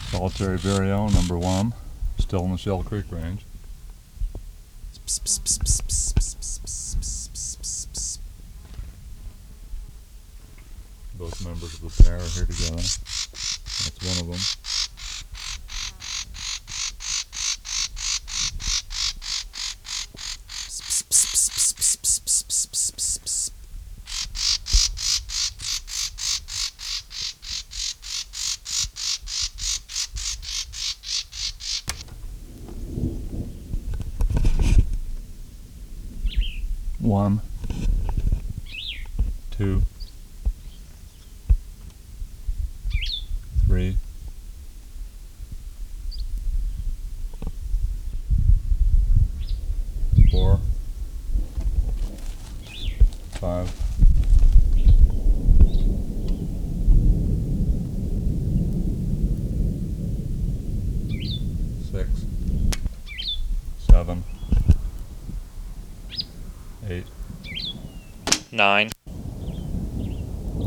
Solitary vireo, number 1, still in the Shell Creek range. Both members of the pair are here together. That's one of them. One, two, three, four, five, six, 7, 8, 9.